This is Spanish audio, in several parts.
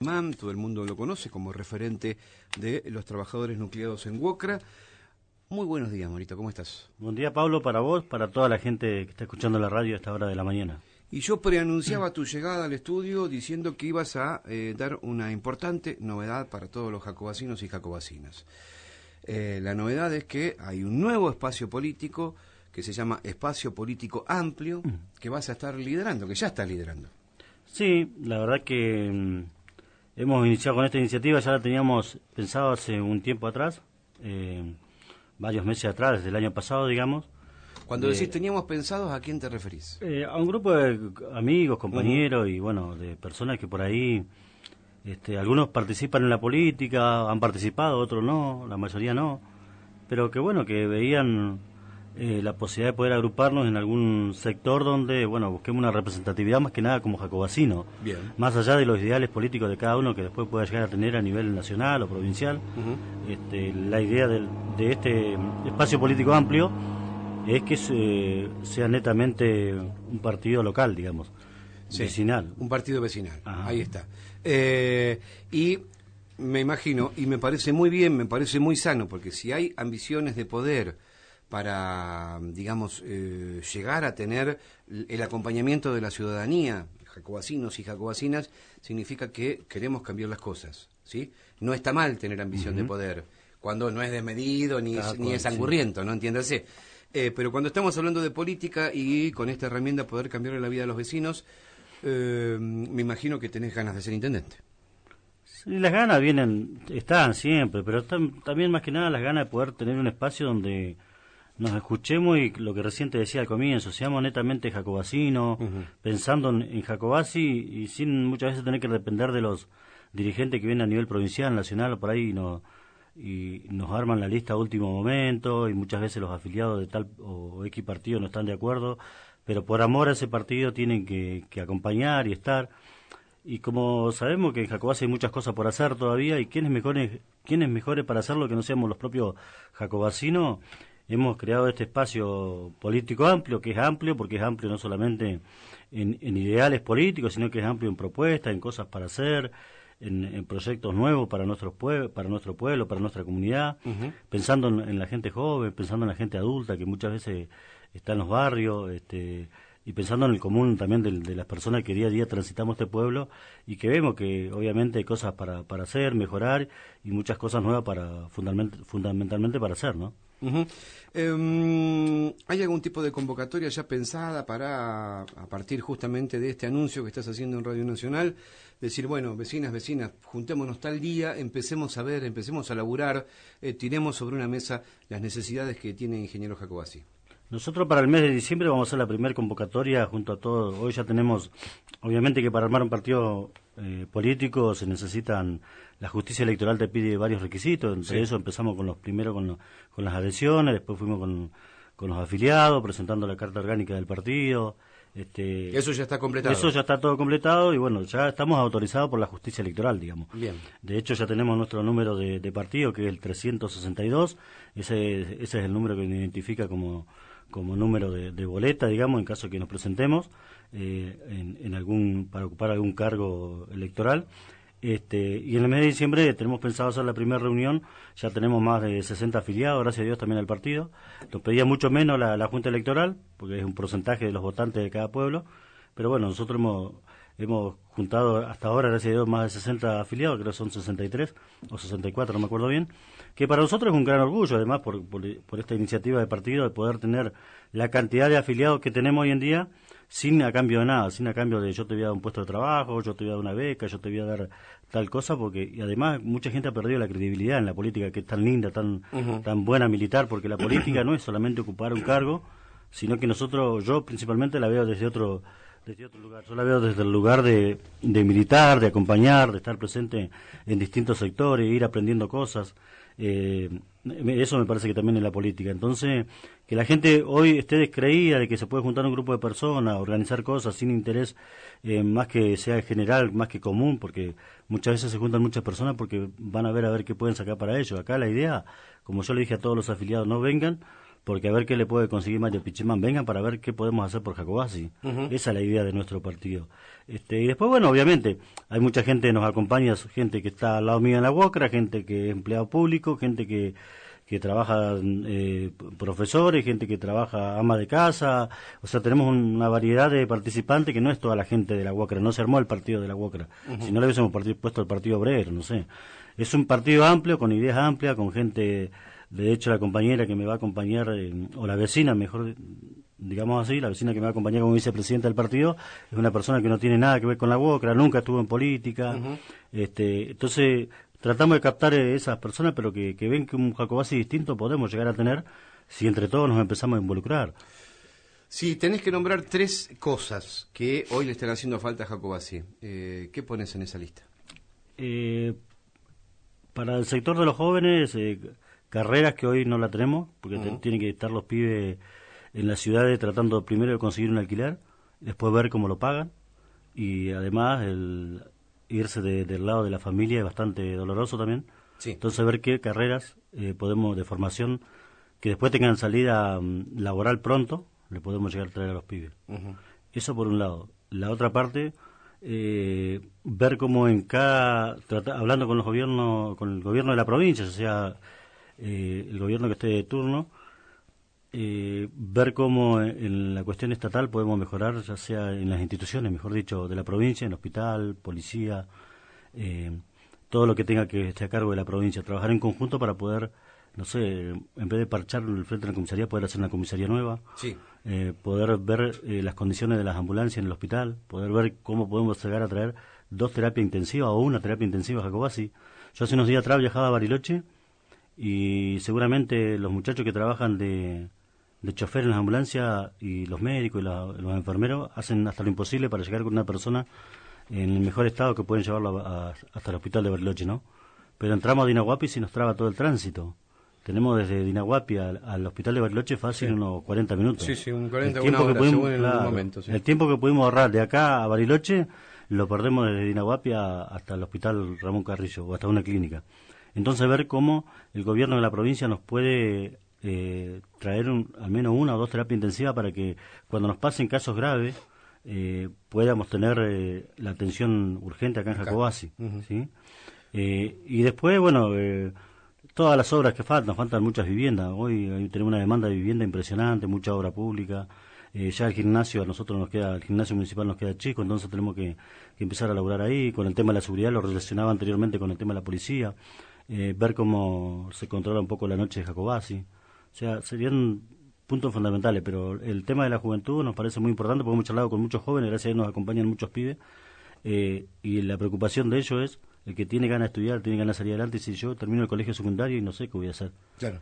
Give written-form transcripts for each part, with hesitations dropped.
Todo el mundo lo conoce como referente de los trabajadores nucleados en Wocra. Muy buenos días, Morito, ¿cómo estás? Buen día, Pablo, para vos, para toda la gente que está escuchando la radio a esta hora de la mañana. Y yo preanunciaba tu llegada al estudio diciendo que ibas a dar una importante novedad para todos los jacobacinos y jacobacinas. La novedad es que hay un nuevo espacio político que se llama Espacio Político Amplio, que vas a estar liderando, que ya estás liderando. Sí, la verdad que hemos iniciado con esta iniciativa, ya la teníamos pensado hace un tiempo atrás, varios meses atrás, desde el año pasado, digamos. Cuando decís teníamos pensados, ¿a quién te referís? A un grupo de amigos, compañeros y bueno, de personas que por ahí, algunos participan en la política, han participado, otros no, la mayoría no, pero que bueno, que veían la posibilidad de poder agruparnos en algún sector donde, bueno, busquemos una representatividad más que nada como jacobacino. Bien. Más allá de los ideales políticos de cada uno que después pueda llegar a tener a nivel nacional o provincial. La idea de este espacio político amplio es que sea netamente un partido local, digamos, sí, vecinal. Un partido vecinal, Ajá. Ahí está. Y me imagino, y me parece muy bien, me parece muy sano, porque si hay ambiciones de poder para, digamos, llegar a tener el acompañamiento de la ciudadanía, jacobacinos y jacobacinas, significa que queremos cambiar las cosas, ¿sí? No está mal tener ambición de poder, cuando no es desmedido ni es angurriento, sí. ¿No? Entiéndase. Pero cuando estamos hablando de política y con esta herramienta poder cambiar la vida de los vecinos, me imagino que tenés ganas de ser intendente. Sí, las ganas están siempre, pero también más que nada las ganas de poder tener un espacio donde nos escuchemos y lo que recién te decía al comienzo, seamos netamente jacobacinos, pensando en Jacobasi y sin muchas veces tener que depender de los dirigentes que vienen a nivel provincial, nacional, por ahí y nos arman la lista a último momento y muchas veces los afiliados de tal o X partido no están de acuerdo, pero por amor a ese partido tienen que acompañar y estar. Y como sabemos que en Jacobasi hay muchas cosas por hacer todavía y quiénes mejores para hacerlo que no seamos los propios jacobacinos, hemos creado este espacio político amplio, que es amplio porque es amplio no solamente en ideales políticos, sino que es amplio en propuestas, en cosas para hacer, en proyectos nuevos para nuestro pueblo, para nuestra comunidad, pensando en la gente joven, pensando en la gente adulta que muchas veces está en los barrios, y pensando en el común también de las personas que día a día transitamos este pueblo y que vemos que obviamente hay cosas para hacer, mejorar y muchas cosas nuevas fundamentalmente para hacer, ¿no? ¿Hay algún tipo de convocatoria ya pensada para, a partir justamente de este anuncio que estás haciendo en Radio Nacional, decir, bueno, vecinas, juntémonos tal día, empecemos a laburar, tiremos sobre una mesa las necesidades que tiene Ingeniero Jacobasi? Nosotros para el mes de diciembre vamos a hacer la primera convocatoria junto a todos. Hoy ya tenemos, obviamente que para armar un partido político se necesitan, la justicia electoral te pide varios requisitos, entre eso empezamos primero con las adhesiones, después fuimos con los afiliados, presentando la carta orgánica del partido. Eso ya está completado. Eso ya está todo completado y bueno, ya estamos autorizados por la justicia electoral, digamos. Bien. De hecho ya tenemos nuestro número de partido, que es el 362, ese es el número que nos identifica como número de boleta, digamos, en caso de que nos presentemos para ocupar algún cargo electoral. Y en el mes de diciembre tenemos pensado hacer la primera reunión, ya tenemos más de 60 afiliados, gracias a Dios también al partido. Nos pedía mucho menos la Junta Electoral, porque es un porcentaje de los votantes de cada pueblo, pero bueno, nosotros hemos juntado hasta ahora, gracias a Dios, más de 60 afiliados, creo que son 63 o 64, no me acuerdo bien, que para nosotros es un gran orgullo, además, por esta iniciativa de partido, de poder tener la cantidad de afiliados que tenemos hoy en día, sin a cambio de nada, sin a cambio de yo te voy a dar un puesto de trabajo, yo te voy a dar una beca, yo te voy a dar tal cosa, porque y además mucha gente ha perdido la credibilidad en la política, que es tan linda, tan buena militar, porque la política no es solamente ocupar un cargo, sino que yo principalmente la veo desde otro lugar. Yo la veo desde el lugar de militar, de acompañar, de estar presente en distintos sectores, ir aprendiendo cosas. Eso me parece que también es la política. Entonces, que la gente hoy esté descreída de que se puede juntar un grupo de personas, organizar cosas sin interés más que sea general, más que común, porque muchas veces se juntan muchas personas porque van a ver qué pueden sacar para ellos. Acá la idea, como yo le dije a todos los afiliados, no vengan porque a ver qué le puede conseguir Mario Pichinman, vengan para ver qué podemos hacer por Jacobacci. Esa es la idea de nuestro partido. Y después, bueno, obviamente, hay mucha gente que nos acompaña, gente que está al lado mío en la UOCRA, gente que es empleado público, gente que trabaja, profesores, gente que trabaja ama de casa, o sea, tenemos una variedad de participantes que no es toda la gente de la UOCRA, no se armó el partido de la UOCRA, si no le hubiésemos puesto el partido obrero, no sé. Es un partido amplio, con ideas amplias, con gente, de hecho la compañera que me va a acompañar, o la vecina, mejor digamos así, la vecina que me va a acompañar como vicepresidenta del partido, es una persona que no tiene nada que ver con la UOCRA, nunca estuvo en política, entonces tratamos de captar esas personas, pero que ven que un Jacobacci distinto podemos llegar a tener si entre todos nos empezamos a involucrar. Sí, tenés que nombrar 3 cosas que hoy le están haciendo falta a Jacobacci. ¿Qué pones en esa lista? Para el sector de los jóvenes, carreras que hoy no la tenemos, porque tienen que estar los pibes en las ciudades tratando primero de conseguir un alquiler, después ver cómo lo pagan, y además irse del lado de la familia es bastante doloroso también. Sí. Entonces ver qué carreras podemos de formación que después tengan salida laboral pronto, le podemos llegar a traer a los pibes. Eso por un lado. La otra parte, ver cómo en hablando con los gobiernos, con el gobierno de la provincia, o sea, el gobierno que esté de turno, ver cómo en la cuestión estatal podemos mejorar, ya sea en las instituciones, mejor dicho, de la provincia, en el hospital, policía, todo lo que tenga que estar a cargo de la provincia, trabajar en conjunto para poder, no sé, en vez de parchar el frente de la comisaría, poder hacer una comisaría nueva, sí. Poder ver las condiciones de las ambulancias en el hospital, poder ver cómo podemos llegar a traer 2 terapias intensivas o una terapia intensiva a Jacobacci. Yo hace unos días atrás viajaba a Bariloche y seguramente los muchachos que trabajan de chofer en las ambulancias y los médicos y los enfermeros hacen hasta lo imposible para llegar con una persona en el mejor estado que pueden llevarlo hasta el hospital de Bariloche, ¿no? Pero entramos a Dinahuapi y se nos traba todo el tránsito. Tenemos desde Dinahuapi al hospital de Bariloche fácil unos 40 minutos. Sí, un 40, una hora, según en un momento. Sí. El tiempo que pudimos ahorrar de acá a Bariloche lo perdemos desde Dinahuapi hasta el hospital Ramón Carrillo o hasta una clínica. Entonces ver cómo el gobierno de la provincia nos puede traer al menos 1 o 2 terapias intensivas para que cuando nos pasen casos graves podamos tener la atención urgente acá en Jacobacci. ¿Sí? Y después, bueno, todas las obras que faltan muchas viviendas. Hoy tenemos una demanda de vivienda impresionante, mucha obra pública. Ya el gimnasio el gimnasio municipal nos queda chico, entonces tenemos que empezar a laburar ahí. Con el tema de la seguridad lo relacionaba anteriormente con el tema de la policía. Ver cómo se controla un poco la noche de Jacobacci. O sea, serían puntos fundamentales, pero el tema de la juventud nos parece muy importante porque hemos charlado con muchos jóvenes, gracias a Dios nos acompañan muchos pibes, y la preocupación de ellos es el que tiene ganas de estudiar, tiene ganas de salir adelante, y si yo termino el colegio secundario y no sé qué voy a hacer. Claro.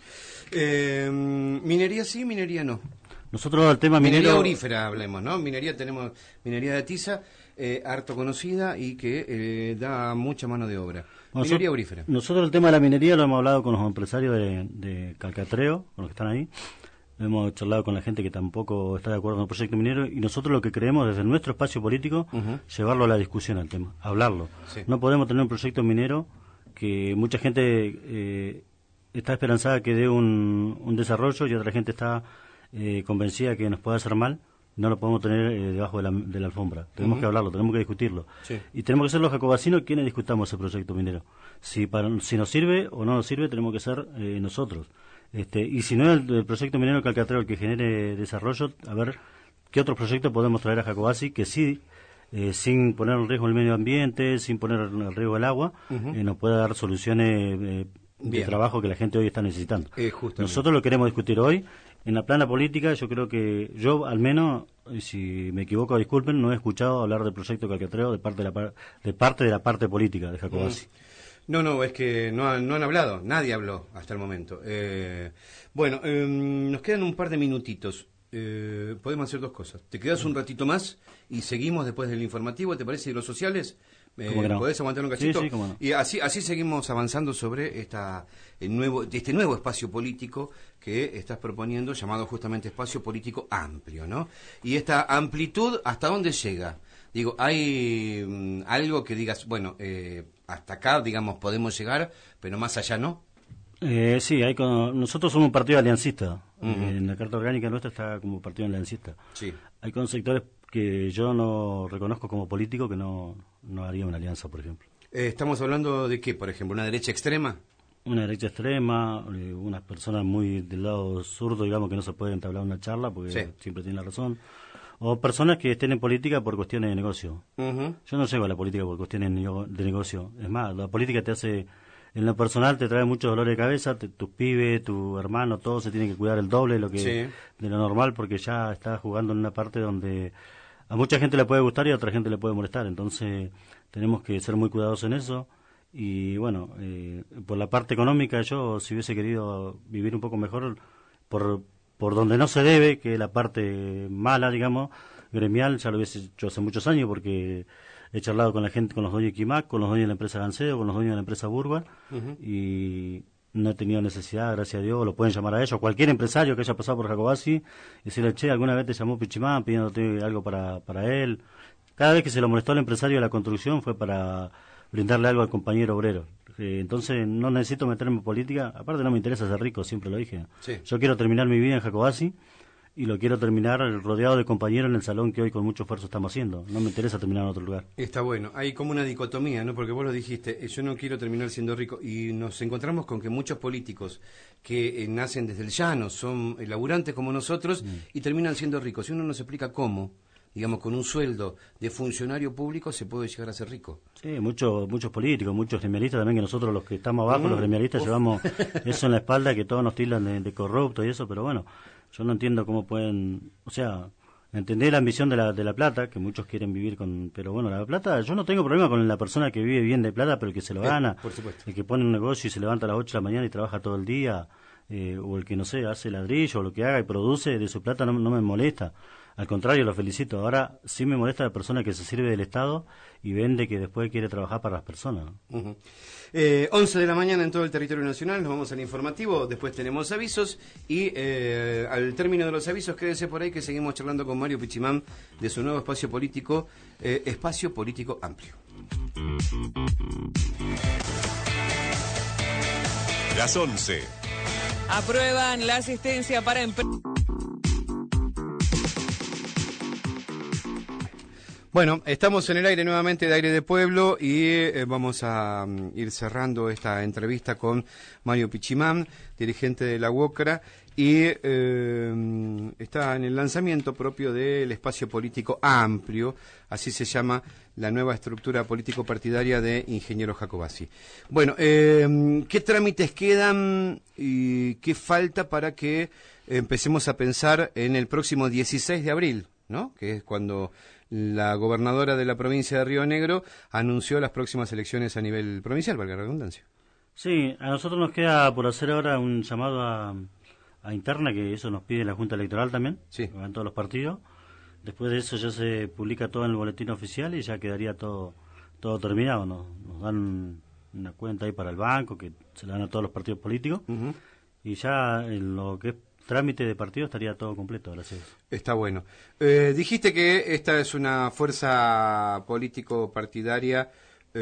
Minería sí, minería no. Nosotros el tema minería aurífera hablemos, ¿no? Tenemos minería de tiza, harto conocida y que da mucha mano de obra. Minería aurífera. Nosotros el tema de la minería lo hemos hablado con los empresarios de Calcatreo, con los que están ahí. Hemos charlado con la gente que tampoco está de acuerdo con el proyecto minero y nosotros lo que creemos desde nuestro espacio político, llevarlo a la discusión al tema, hablarlo. Sí. No podemos tener un proyecto minero que mucha gente está esperanzada que dé un desarrollo y otra gente está convencida que nos puede hacer mal. No lo podemos tener debajo de la alfombra. Tenemos que hablarlo, tenemos que discutirlo. Sí. Y tenemos que ser los jacobacinos quienes discutamos ese proyecto minero. Si nos sirve o no nos sirve, tenemos que ser nosotros. Y si no es el proyecto minero Calcatreo el que genere desarrollo, a ver qué otros proyectos podemos traer a Jacobacci que sí, sin poner en riesgo el medio ambiente, sin poner en riesgo el agua, nos pueda dar soluciones de trabajo que la gente hoy está necesitando. Nosotros lo queremos discutir hoy. En la plana política, yo creo que yo, al menos, si me equivoco, disculpen, no he escuchado hablar del proyecto Calcatreo de parte de la parte política de Jacobacci. No, es que no han hablado, nadie habló hasta el momento. Bueno, nos quedan un par de minutitos. Podemos hacer 2 cosas. Te quedas un ratito más y seguimos después del informativo, ¿te parece? ¿Y los sociales? ¿Podés aguantar un cachito? Sí, cómo no. Y así seguimos avanzando sobre este nuevo espacio político que estás proponiendo, llamado justamente espacio político amplio, ¿no? Y esta amplitud, ¿hasta dónde llega? Digo, ¿hay algo que digas, bueno, hasta acá, digamos, podemos llegar, pero más allá no? Sí, nosotros somos un partido aliancista. En la carta orgánica nuestra está como partido aliancista. Sí. Hay con sectores que yo no reconozco como político que no haría una alianza, por ejemplo. ¿Estamos hablando de qué, por ejemplo? ¿Una derecha extrema? Una derecha extrema, unas personas muy del lado zurdo, digamos, que no se puede entablar una charla porque siempre tienen la razón. O personas que estén en política por cuestiones de negocio. Yo no llego a la política por cuestiones de negocio. Es más, la política te hace, en lo personal, te trae mucho dolor de cabeza. Tus pibes, tu hermano, todos se tienen que cuidar el doble de lo normal porque ya estás jugando en una parte donde a mucha gente le puede gustar y a otra gente le puede molestar. Entonces, tenemos que ser muy cuidadosos en eso. Y bueno, por la parte económica, yo si hubiese querido vivir un poco mejor por donde no se debe, que la parte mala, digamos, gremial, ya lo hubiese hecho hace muchos años porque he charlado con la gente, con los dueños de Quimac, con los dueños de la empresa Gancedo, con los dueños de la empresa Burba, y no he tenido necesidad, gracias a Dios, lo pueden llamar a ellos, cualquier empresario que haya pasado por Jacobasi, y decirle, che, alguna vez te llamó Pichimán pidiéndote algo para él. Cada vez que se lo molestó al empresario de la construcción fue para brindarle algo al compañero obrero. Entonces no necesito meterme en política, aparte no me interesa ser rico, siempre lo dije. Yo quiero terminar mi vida en Jacobasi y lo quiero terminar rodeado de compañeros en el salón que hoy con mucho esfuerzo estamos haciendo. No me interesa terminar en otro lugar. Está bueno, hay como una dicotomía, ¿no? Porque vos lo dijiste, yo no quiero terminar siendo rico, y nos encontramos con que muchos políticos que nacen desde el llano, son laburantes como nosotros y terminan siendo ricos. Y uno nos explica cómo, digamos, con un sueldo de funcionario público se puede llegar a ser rico. Sí, muchos políticos, muchos gremialistas también, que nosotros los que estamos abajo, los gremialistas, llevamos eso en la espalda, que todos nos tildan de corruptos y eso, pero bueno, yo no entiendo cómo pueden, o sea, entender la ambición de la plata, que muchos quieren vivir con, pero bueno, la plata, yo no tengo problema con la persona que vive bien de plata, pero el que se lo gana, por supuesto. El que pone un negocio y se levanta a las 8 de la mañana y trabaja todo el día, o el que, no sé, hace ladrillo, o lo que haga y produce de su plata, no me molesta. Al contrario, lo felicito. Ahora sí me molesta la persona que se sirve del Estado y vende que después quiere trabajar para las personas. 11 de la mañana en todo el territorio nacional, nos vamos al informativo, después tenemos avisos y al término de los avisos quédese por ahí que seguimos charlando con Mario Pichimán de su nuevo espacio político amplio. Las 11. Aprueban la asistencia para Bueno, estamos en el aire nuevamente de Aire de Pueblo y vamos a ir cerrando esta entrevista con Mario Pichimán, dirigente de la UOCRA, y está en el lanzamiento propio del espacio político amplio, así se llama la nueva estructura político-partidaria de Ingeniero Jacobasi. Bueno, ¿qué trámites quedan y qué falta para que empecemos a pensar en el próximo 16 de abril, ¿no? Que es cuando la gobernadora de la provincia de Río Negro anunció las próximas elecciones a nivel provincial, valga la redundancia. Sí, a nosotros nos queda por hacer ahora un llamado a interna, que eso nos pide la Junta Electoral también, en todos los partidos. Después de eso ya se publica todo en el boletín oficial y ya quedaría todo terminado. Nos dan una cuenta ahí para el banco, que se la dan a todos los partidos políticos, y ya en lo que es trámite de partido estaría todo completo, gracias. Está bueno. Dijiste que esta es una fuerza político-partidaria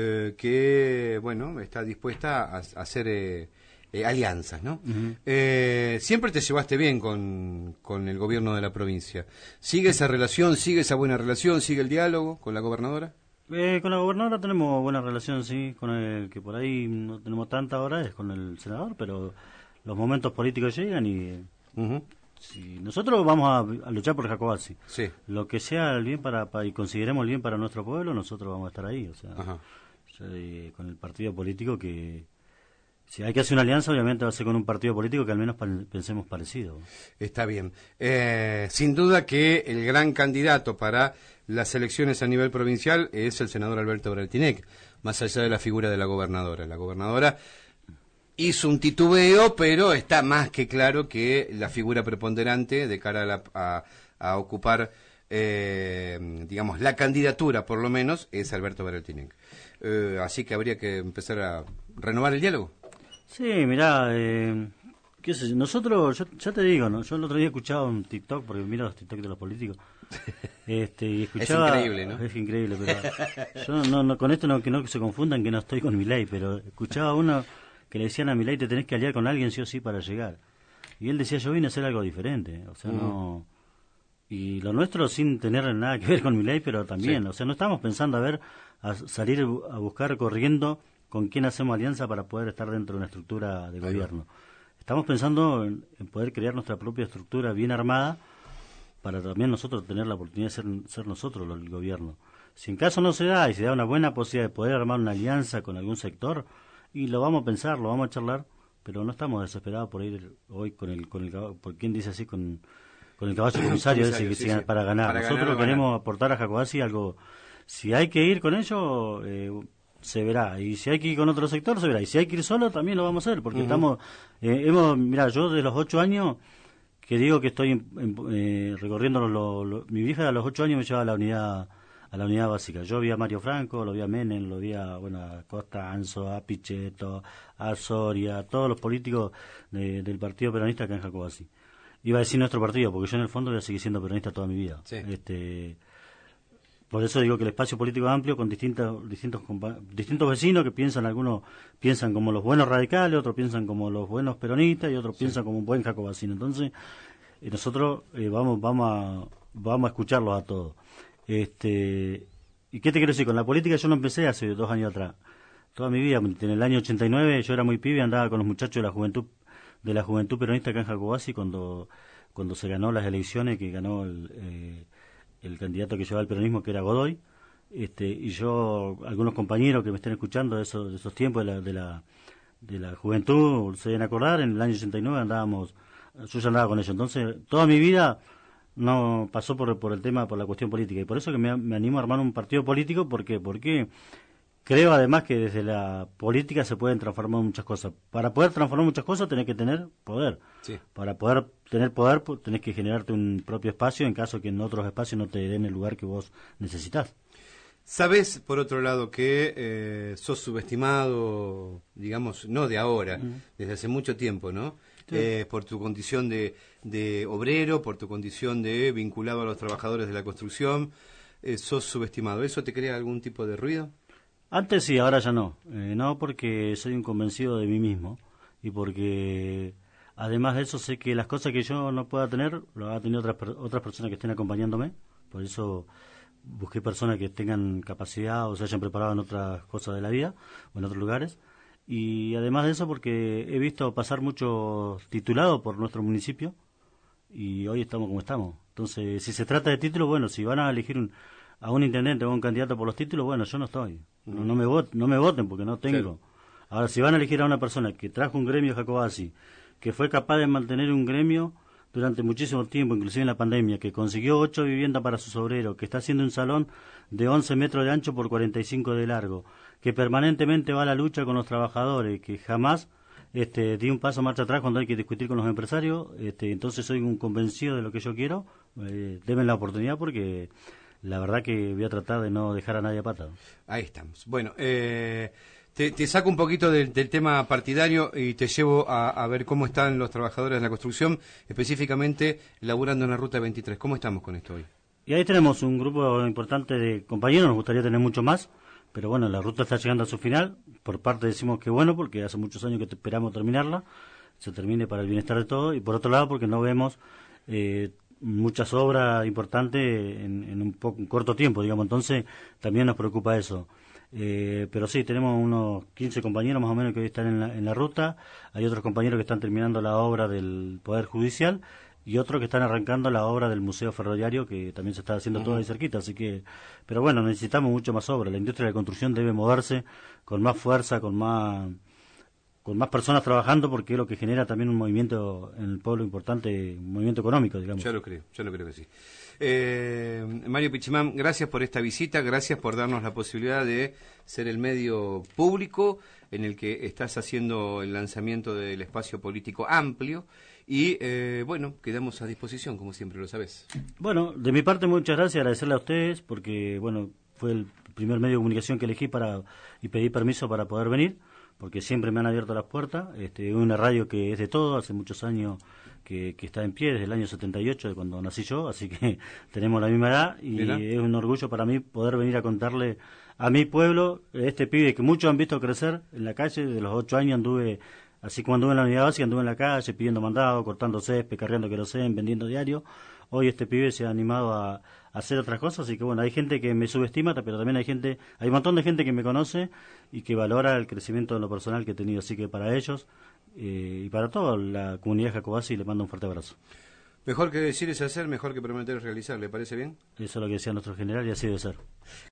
que, bueno, está dispuesta a hacer alianzas, ¿no? Siempre te llevaste bien con el gobierno de la provincia. ¿Sigue esa relación, sigue esa buena relación, sigue el diálogo con la gobernadora? Con la gobernadora tenemos buena relación, sí, con el que por ahí no tenemos tanta ahora es con el senador, pero los momentos políticos llegan y... Si nosotros vamos a luchar por Jacobasi, lo que sea el bien para y consideremos el bien para nuestro pueblo, nosotros vamos a estar ahí, o sea, con el partido político que si hay que hacer una alianza, obviamente va a ser con un partido político que al menos pensemos parecido. Está bien. Sin duda que el gran candidato para las elecciones a nivel provincial es el senador Alberto Braltinec, más allá de la figura de la gobernadora. La gobernadora hizo un titubeo, pero está más que claro que la figura preponderante de cara a ocupar, digamos, la candidatura, por lo menos, es Alberto Braltinec. Así que habría que empezar a renovar el diálogo. Sí, mirá, qué sé yo, nosotros, yo ya te digo, ¿no? Yo el otro día escuchaba un TikTok, porque miro los TikTok de los políticos, y escuchaba... Es increíble, ¿no? Es increíble, pero yo no con esto que no se confundan que no estoy con Milei, pero escuchaba uno que le decían a Milei te tenés que aliar con alguien sí o sí para llegar. Y él decía, yo vine a hacer algo diferente, o sea, no... Y lo nuestro sin tener nada que ver con Milei, pero también, o sea, no estamos pensando a salir a buscar corriendo con quién hacemos alianza para poder estar dentro de una estructura de gobierno. Estamos pensando en poder crear nuestra propia estructura bien armada para también nosotros tener la oportunidad de ser nosotros el gobierno. Si en caso no se da y se da una buena posibilidad de poder armar una alianza con algún sector, y lo vamos a pensar, lo vamos a charlar, pero no estamos desesperados por ir hoy con el por quién dice así, con el caballo comisario ese que para ganar. Nosotros queremos aportar a Jacobacci algo. Si hay que ir con ellos, se verá. Y si hay que ir con otro sector, se verá. Y si hay que ir solo, también lo vamos a hacer. Porque mira, yo de los 8 años, que digo que estoy recorriendo mi vieja a los 8 años me llevaba a la unidad básica. Yo vi a Mario Franco, lo vi a Menem, lo vi a Costa, Anzo, a Pichetto, a Soria, a todos los políticos del Partido Peronista acá en Jacobacci. Iba a decir nuestro partido, porque yo en el fondo voy a seguir siendo peronista toda mi vida. Sí. Por eso digo que el espacio político es amplio, con distintos vecinos que algunos piensan como los buenos radicales, otros piensan como los buenos peronistas y otros piensan como un buen jacobacino. Entonces, nosotros vamos a escucharlos a todos. ¿Y qué te quiero decir? Con la política yo no empecé hace 2 años atrás. Toda mi vida, en el año 89, yo era muy pibe, andaba con los muchachos de la juventud peronista acá en Jacobacci cuando se ganó las elecciones, que ganó el candidato que llevaba el peronismo, que era Godoy, y yo, algunos compañeros que me estén escuchando de esos tiempos de la juventud, se deben acordar, en el año 89 yo ya andaba con ellos. Entonces, toda mi vida no pasó por el tema, por la cuestión política, y por eso que me animo a armar un partido político. Porque creo además que desde la política se pueden transformar muchas cosas. Para poder transformar muchas cosas tenés que tener poder. Sí. Para poder tener poder tenés que generarte un propio espacio en caso que en otros espacios no te den el lugar que vos necesitas. Sabés, por otro lado, que sos subestimado, digamos, no de ahora, desde hace mucho tiempo, ¿no? Sí. Por tu condición de obrero, por tu condición de vinculado a los trabajadores de la construcción, sos subestimado. ¿Eso te crea algún tipo de ruido? Antes sí, ahora ya no. No, porque soy un convencido de mí mismo y porque además de eso sé que las cosas que yo no pueda tener lo van a tener otras personas que estén acompañándome. Por eso busqué personas que tengan capacidad o se hayan preparado en otras cosas de la vida o en otros lugares. Y además de eso porque he visto pasar muchos titulados por nuestro municipio y hoy estamos como estamos. Entonces, si se trata de títulos, bueno, si van a elegir a un intendente o a un candidato por los títulos, bueno, yo no estoy. No me voten porque no tengo. Claro. Ahora, si van a elegir a una persona que trajo un gremio Jacobacci, que fue capaz de mantener un gremio durante muchísimo tiempo, inclusive en la pandemia, que consiguió 8 viviendas para sus obreros, que está haciendo un salón de 11 metros de ancho por 45 de largo, que permanentemente va a la lucha con los trabajadores, que jamás di un paso marcha atrás cuando hay que discutir con los empresarios, entonces soy un convencido de lo que yo quiero. Denme la oportunidad porque la verdad que voy a tratar de no dejar a nadie a pata. Ahí estamos. Bueno, te saco un poquito del tema partidario y te llevo a ver cómo están los trabajadores de la construcción, específicamente laburando en la Ruta 23. ¿Cómo estamos con esto hoy? Y ahí tenemos un grupo importante de compañeros, nos gustaría tener mucho más, pero bueno, la ruta está llegando a su final. Por parte decimos que bueno, porque hace muchos años que esperamos terminarla, se termine para el bienestar de todos, y por otro lado porque no vemos muchas obras importantes en un corto tiempo, digamos, entonces también nos preocupa eso. Pero sí, tenemos unos 15 compañeros más o menos que hoy están en la ruta, hay otros compañeros que están terminando la obra del Poder Judicial y otros que están arrancando la obra del Museo Ferroviario, que también se está haciendo todo ahí cerquita, así que, pero bueno, necesitamos mucho más obra. La industria de la construcción debe moverse con más fuerza, con más personas trabajando, porque es lo que genera también un movimiento en el pueblo importante, un movimiento económico, digamos. Yo lo creo que sí. Mario Pichimán, gracias por esta visita, gracias por darnos la posibilidad de ser el medio público en el que estás haciendo el lanzamiento del espacio político amplio y, bueno, quedamos a disposición, como siempre, lo sabes. Bueno, de mi parte, muchas gracias, agradecerle a ustedes, porque, bueno, fue el primer medio de comunicación que elegí y pedí permiso para poder venir, porque siempre me han abierto las puertas. Una radio que es de todo, hace muchos años que está en pie, desde el año 78, de cuando nací yo, así que tenemos la misma edad y ¿Mira? Es un orgullo para mí poder venir a contarle a mi pueblo, este pibe que muchos han visto crecer en la calle. De los 8 años anduve Así cuando anduve en la unidad básica, anduve en la calle pidiendo mandado, cortando césped, cargando querosén, vendiendo diario. Hoy este pibe se ha animado a hacer otras cosas, así que bueno, hay gente que me subestima, pero también hay un montón de gente que me conoce y que valora el crecimiento de lo personal que he tenido, así que para ellos y para toda la comunidad Jacobasi les mando un fuerte abrazo. Mejor que decir es hacer, mejor que prometer es realizar, ¿le parece bien? Eso es lo que decía nuestro general y así debe ser.